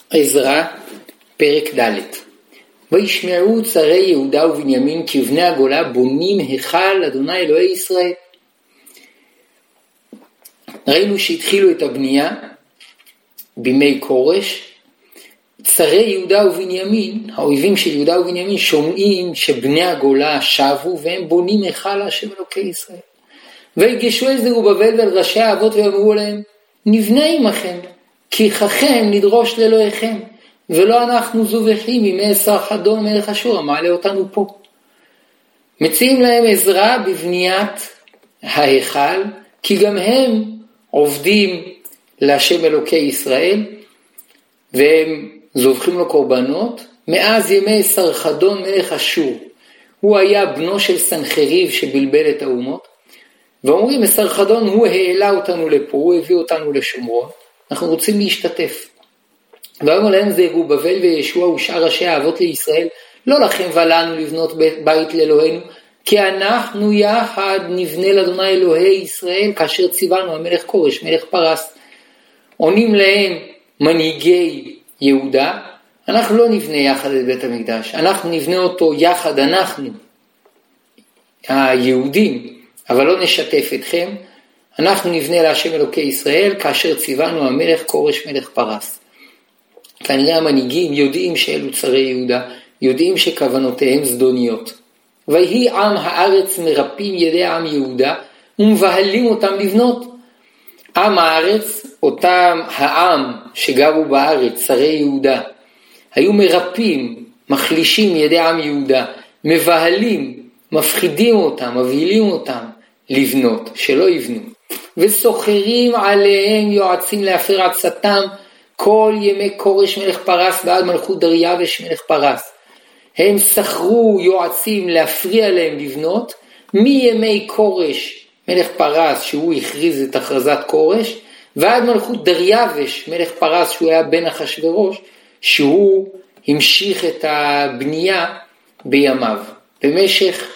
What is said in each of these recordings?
עזרא, פרק ד'. וישמעו צרי יהודה ובנימין כי בני הגולה בונים היכל אדוני אלוהי ישראל. ראינו שהתחילו את הבנייה בימי קורש. צרי יהודה ובנימין, האויבים של יהודה ובנימין, שומעים שבני הגולה שבו והם בונים היכל השם אלוקי ישראל. ויגשו אל זרובבל ואל ראשי האבות ואמרו להם, נבנה עמכם, כי ככם נדרוש לאלוהיכם, ולא אנחנו זובחים ימי סרחדון מלך אשור המעלה אותנו פה. מציעים להם עזרה בבניית ההיכל, כי גם הם עובדים להשם אלוקי ישראל, והם זובחים לו קורבנות, מאז ימי סרחדון מלך אשור. הוא היה בנו של סנחריב שבלבל את האומות, ואומרים, סרחדון הוא העלה אותנו לפה, הוא הביא אותנו לשומרון, אנחנו רוצים להשתתף. ואומר להם זרובבל וישוע ושאר ראשי האבות לישראל, לא לכם ולנו לבנות בית לאלוהינו, כי אנחנו יחד נבנה לאדוני אלוהי ישראל, כאשר ציוונו המלך קורש, מלך פרס. עונים להם מנהיגי יהודה, אנחנו לא נבנה יחד את בית המקדש, אנחנו נבנה אותו יחד, אנחנו, היהודים, אבל לא נשתף אתכם, אנחנו נבנה להשם אלוקי ישראל, כאשר ציוונו המלך קורש מלך פרס. כנראה המנהיגים יודעים שאלו צרי יהודה, יודעים שכוונותיהם זדוניות. ויהי עם הארץ מרפים ידי עם יהודה, ומבהלים אותם לבנות. עם הארץ, אותם העם שגרו בארץ, צרי יהודה, היו מרפים, מחלישים ידי עם יהודה, מבהלים, מפחידים אותם, מבהילים אותם לבנות, שלא יבנו. וסוחרים עליהם יועצים להפר עצתם, כל ימי קורש מלך פרס ועד מלכות דריווש מלך פרס. הם שכרו יועצים להפריע להם לבנות, מימי קורש מלך פרס שהוא הכריז את הכרזת קורש, ועד מלכות דריווש מלך פרס שהוא היה בן אחשוורוש, שהוא המשיך את הבנייה בימיו. במשך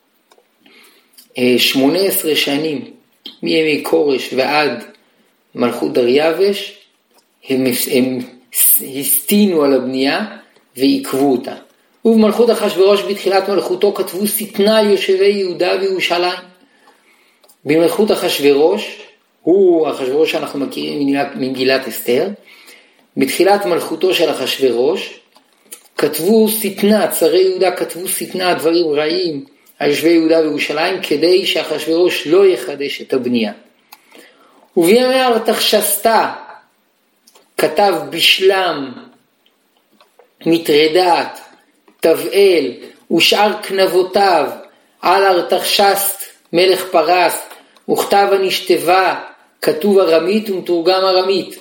18 שנים, מימי קורש ועד מלכות דריווש, הם הסתינו על הבנייה ועיכבו אותה. ובמלכות אחשוורוש בתחילת מלכותו כתבו שטנה על יושבי יהודה וירושלים. במלכות אחשוורוש, הוא אחשוורוש שאנחנו מכירים ממגילת אסתר, בתחילת מלכותו של אחשוורוש כתבו שטנה, צרי יהודה כתבו שטנה, דברים רעים על יושבי יהודה וירושלים, כדי שאחשוורוש לא יחדש את הבנייה. ובימי ארתחשסתא כתב בשלם, מטרדת, תבעל ושאר כנבותיו על ארתחשסת מלך פרס, וכתב הנשתבה, כתוב ארמית ומתורגם ארמית.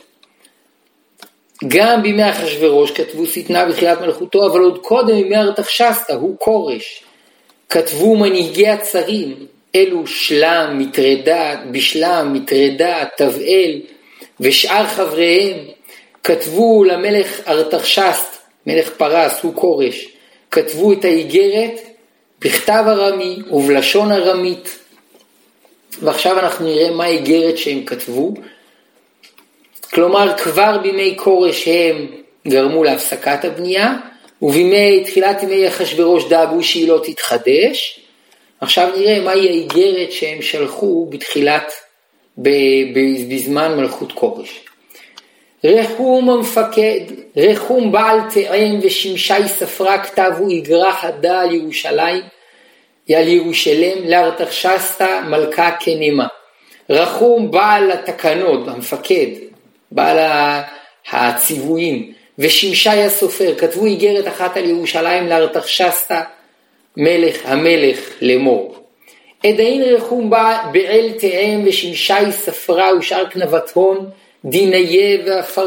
גם בימי אחשוורוש כתבו שטנה בתחילת מלכותו, אבל עוד קודם בימי ארתחשסתא, הוא קורש, כתבו מנהיגי הצרים, אלו שלם, מטרדת, בשלם, מטרדת, תבעל ושאר חבריהם, כתבו למלך ארתחשסת, מלך פרס, הוא קורש, כתבו את האיגרת בכתב ארמי ובלשון ארמית. ועכשיו אנחנו נראה מה האיגרת שהם כתבו. כלומר, כבר בימי קורש הם גרמו להפסקת הבנייה, ובימי תחילת ימי אחשוורוש דאגו שהיא לא תתחדש. עכשיו נראה מהי האיגרת שהם שלחו בתחילת, בזמן מלכות קורש. רחום המפקד, רחום בעל תאם ושמשי ספרה כתבו איגרה חדה על ירושלים, על ירושלם לארתחשסתא מלכה כנמה. רחום בעל התקנות, המפקד, בעל הציוויים, ושמשי הסופר כתבו איגרת אחת על ירושלים לארתחשסתא המלך לאמור. עדיין רחום בעל תאם ושמשי ספרה ושאר כנבת הון, דיניה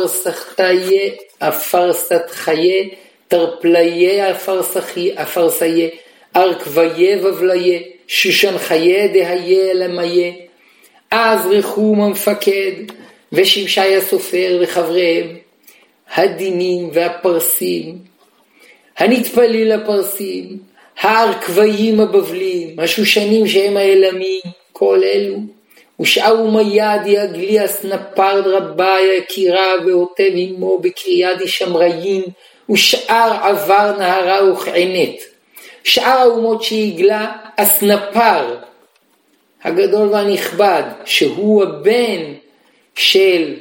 ואפרסתחיה, תרפליה אפרסיה, ארכביה ובליה, שושנחיה דהיה למיה. אז רחום המפקד ושמשי הסופר וחבריהם, הדינים והפרסים, הנתפליל הפרסים, הארכביים הבבלים, השושנים שהם האלמים, כל אלו, ושאר מיד יגלי אסנפר רבה יקירה ועוטב עמו בקריאה דשמראים, ושאר עבר נהרה וכענת. שאר האומות שהגלה אסנפר הגדול והנכבד, שהוא הבן של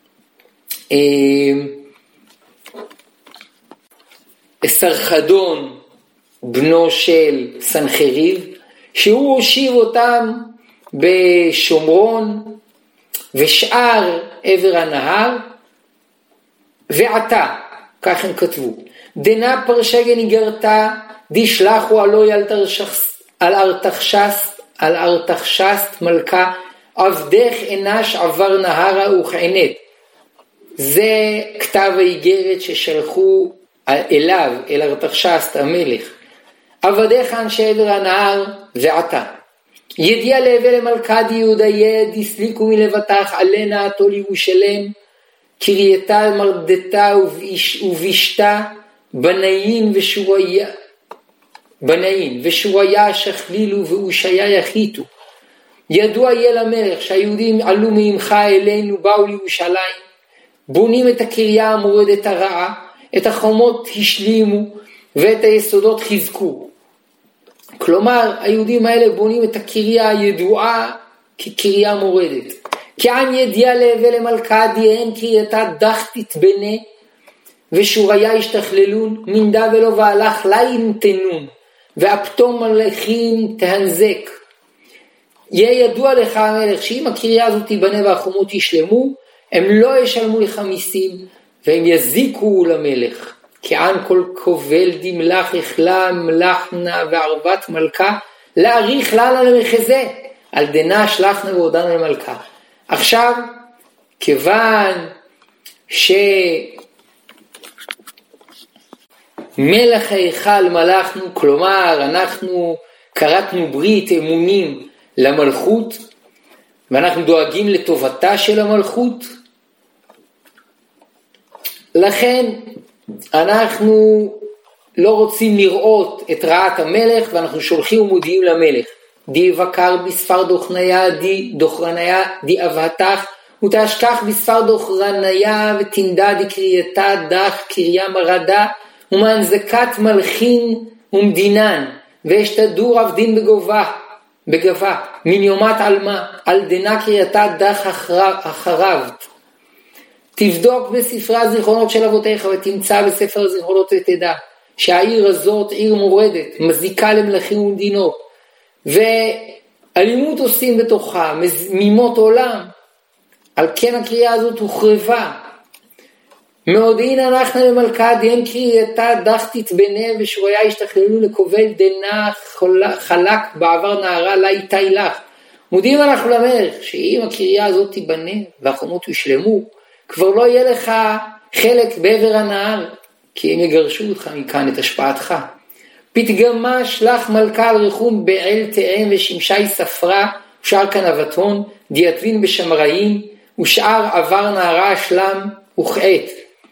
סרחדון בנו של סנחריב, שהוא הושיב אותם בשומרון ושאר עבר הנהר, ועתה, כך הם כתבו, דנה פרשגן יגרתה דשלחו עלוי על ארתחשסט מלכה, עבדך אנש עבר נהרה וכענת. זה כתב האיגרת ששלחו אליו, אל ארתחשסט המלך. עבדך אנשי עבר הנהר ועתה. ידיע להבל למלכה דיהודיה דיסליקו מלבטח עלנה עתו לירושלם, קרייתה מרדתה ובישתה בנאים ושוריה שכלילו ואושיה יחיתו. ידוע יהיה למלך שהיהודים עלו מעמך אלינו, באו לירושלים, בונים את הקריה המורדת הרעה, את החומות השלימו ואת היסודות חיזקו. כלומר, היהודים האלה בונים את הקריה הידועה כקריה מורדת. כען ידיע להבל למלכה דיהן קרייתה דחתית בנה ושוריה השתכללון, מנדה ולא והלך לין תנון ואפתום מלכים תהנזק. יהיה ידוע לך המלך שאם הקריה הזאת תיבנה והחומות ישלמו, הם לא ישלמו לך מיסים והם יזיקו למלך. כען כל כובל דמלך החלם לחנה וערבת מלכה להאריך לנה למחזה על דנה שלחנה ועודנה למלכה. עכשיו, כיוון שמלך ההיכל מלכנו, כלומר אנחנו קראתנו ברית אמונים למלכות ואנחנו דואגים לטובתה של המלכות, לכן אנחנו לא רוצים לראות את רעת המלך ואנחנו שולחים ומודיעים למלך. די וקר בספר דוחרניה די אבהתך ותשכח בספר דוחרניה ותנדה דקרייתה דח קריה מרדה ומנזקת מלכין ומדינן ואשתדור עבדין בגבה מן יומת עלמה על דנה קרייתה דח החרבת. תבדוק בספרי הזיכרונות של אבותיך ותמצא בספר הזיכרונות ותדע שהעיר הזאת עיר מורדת, מזיקה למלכים ומדינות, ואלימות עושים בתוכה, מימות עולם. על כן הקריאה הזאת הוחרבה. מעודין אנחנו למלכה דיין קרייתה דחתית בנה ושוריה השתכללו לקובל דנה חלק בעבר נהרה לה איתי לך. מודיעים אנחנו למלך שאם הקריאה הזאת תיבנה והחומות יושלמו, כבר לא יהיה לך חלק בעבר הנהר, כי הם יגרשו אותך מכאן את השפעתך. פתגמה שלח מלכה על רחום בעל תאם ושמשי ספרה ושאר כנבתון דיאטבין בשמראים ושאר עבר נהרה שלם וכעת.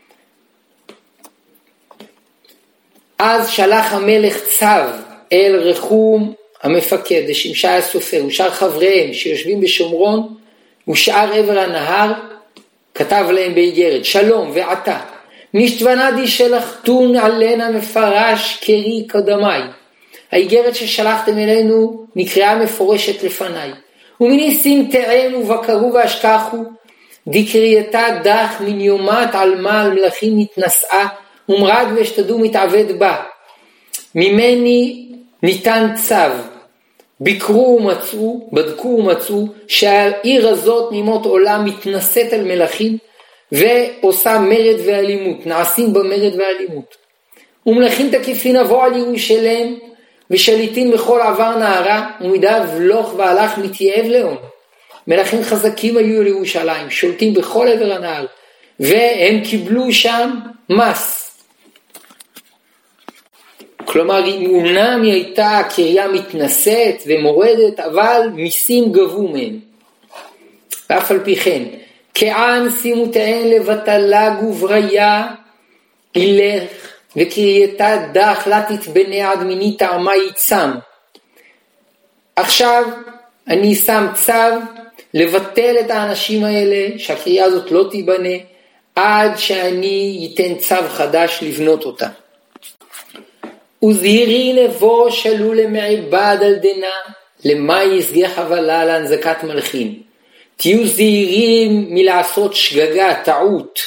אז שלח המלך צו אל רחום המפקד ושמשי הסופר ושאר חבריהם שיושבים בשומרון ושאר עבר הנהר, כתב להם באיגרת, שלום ועתה, נשתבנדי שלחתון עלינה מפרש קרי קדמי. האיגרת ששלחתם אלינו נקראה מפורשת לפניי. ומניסים תאם ובקרו והשכחו, דקרייתה דח מן יומת עלמה על מלכים נתנסעה, ומרד ושתדו מתעבד בה. ממני ניתן צו, בדקו ומצאו שהעיר הזאת נימות עולם מתנשאת על מלכים ועושה מרד ואלימות, נעשים במרד ואלימות. ומלכים תקיפין אבוא על ירושלם ושליטין בכל עבר נהרה ומידה ולוך והלך מתייאב לאון. מלכים חזקים היו לירושלים, שולטים בכל עבר הנהר והם קיבלו שם מס. כלומר, אומנם היא הייתה קריה מתנשאת ומורדת, אבל מיסים גבו מהם. ואף על פי כן, כען שימותיהן לבטלה גובריה ילך, וקרייתה דח לה תתבנה עד מיני טעמה יצם. עכשיו אני שם צו לבטל את האנשים האלה, שהקריאה הזאת לא תיבנה, עד שאני ייתן צו חדש לבנות אותה. וזהירי נבו שלו למעבד על דנה, למה יסגי חבלה להנזקת מלכין. תהיו זהירים מלעשות שגגה, טעות,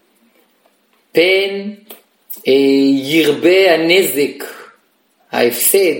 פן ירבה הנזק, ההפסד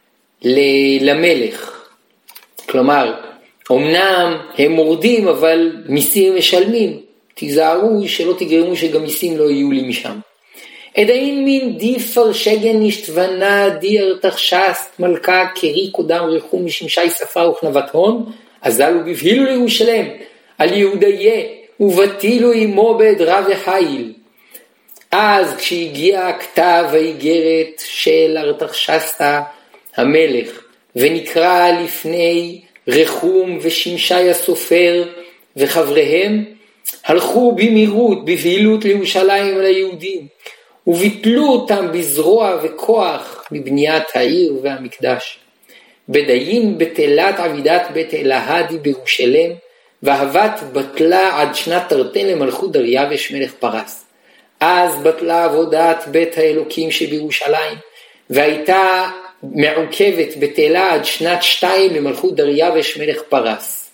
למלך. כלומר, אמנם הם מורדים, אבל מיסים משלמים. תיזהרו שלא תגרמו שגם מיסים לא יהיו לי משם. עדיין מין דיפר שגן נשתבנה דיר תחשסת מלכה קרי קודם רחום משמשי שפה וכנבת הון, אזלו בבהילו לירושלם על יהודיה ובטילו עמו בעדרה וחיל. אז כשהגיע הכתב האיגרת של ארתחשסתא המלך ונקרא לפני רחום ושמשי הסופר וחבריהם, הלכו במהירות בבהילות לירושלים וליהודים וביטלו אותם בזרוע וכוח מבניית העיר והמקדש. בדיין בטלת עבידת בית אלהדי בירושלם, והבת בטלה עד שנת תרתן למלכות דריווש מלך פרס. אז בטלה עבודת בית האלוקים שבירושלים, והייתה מעוכבת בטלה עד שנת 2 למלכות דריווש מלך פרס.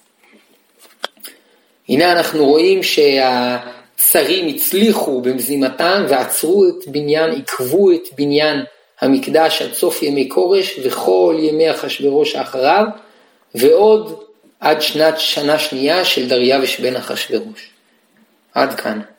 הנה אנחנו רואים שהצרים הצליחו במזימתם ועצרו את בניין, עקבו את בניין המקדש עד סוף ימי קורש וכל ימי אחשוורוש האחריו, ועוד עד שנה שנייה של דריווש בן אחשוורוש. עד כאן.